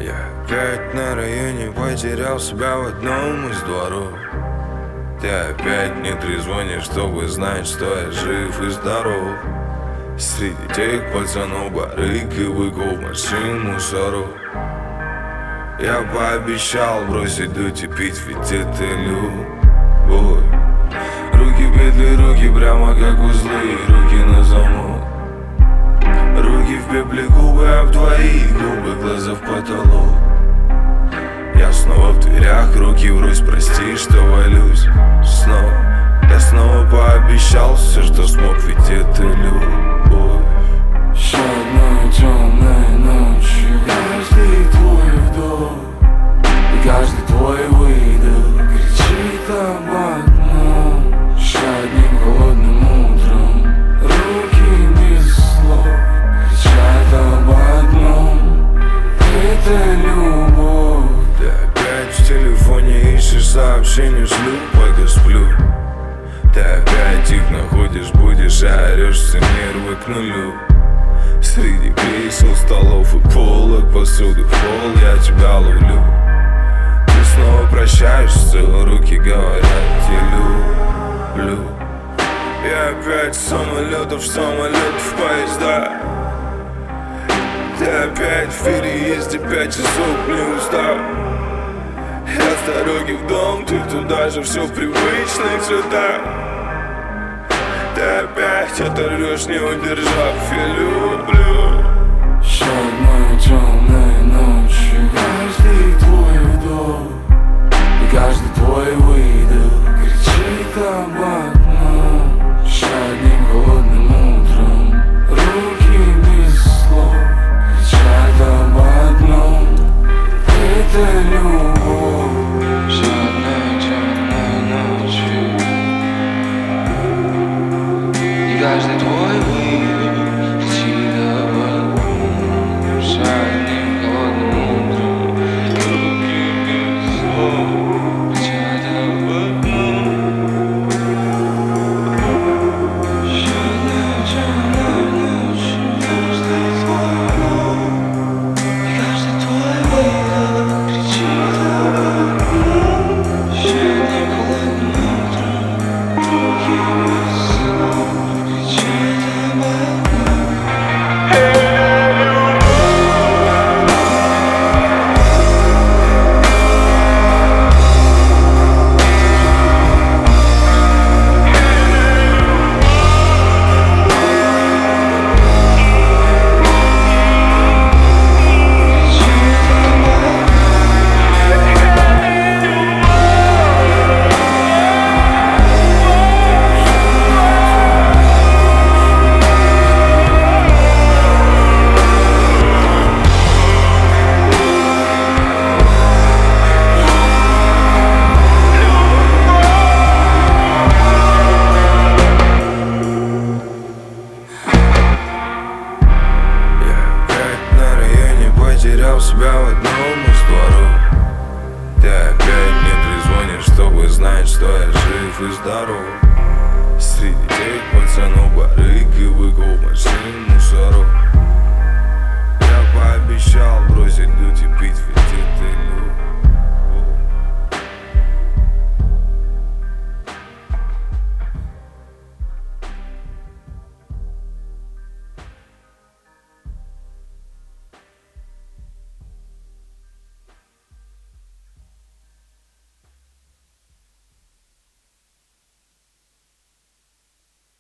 Я опять на районе потерял себя в одном из дворов. Ты опять не трезвонишь, чтобы знать, что я жив и здоров. Среди тех пацанов барыг и быков, машин, мусоров. Я пообещал бросить дуть и пить, ведь это любовь. Руки петли, руки прямо как узлы, руки на замок. Руки в пепле, губы об твои губы, глаза в потолок. Я снова в дверях, руки врозь, прости, что валюсь снова. Я снова пообещал все, что смог, ведь это любовь. Еще одной темной ночью каждый твой вдох и каждый твой выдох кричит об одном. Еще одним холодным утром руки без слов кричат об одном. Это любовь. Ты опять в телефоне ищешь сообщения, шлю, пока сплю. Ты опять их находишь, будешь, а орешь, все нервы к нулю. Среди кресел, столов и полок, посуды в пол я тебя ловлю. Ты снова прощаешься, руки говорят, я люблю. Я опять с самолетов в поезда. Ты опять в переезде, 5 часов не устал. Я с дороги в дом, ты туда же, все в привычных цветах. Ты опять оторвешь, не удержав, я люблю. Еще одной темной ночью каждый твой вдох и каждый твой выдох кричит об одном. Еще одним холодным утром руки без слов кричат об одном. Это любовь. Еще одной темной ночью и каждый твой выдох кричит об одном. Еще одним холодным утром руки без слов кричат об одном. Еще одной темной ночью каждый твой вдох и каждый твой выдох кричит об одном. Еще одним холодным утром руки без слов кричат об одном. Потерял себя в одном из дворов. Ты опять не трезвонишь, чтобы знать, что я жив и здоров. Среди тех пацанов барыг и быков, машин, мусоров. Я пообещал бросить дуть и пить, ведь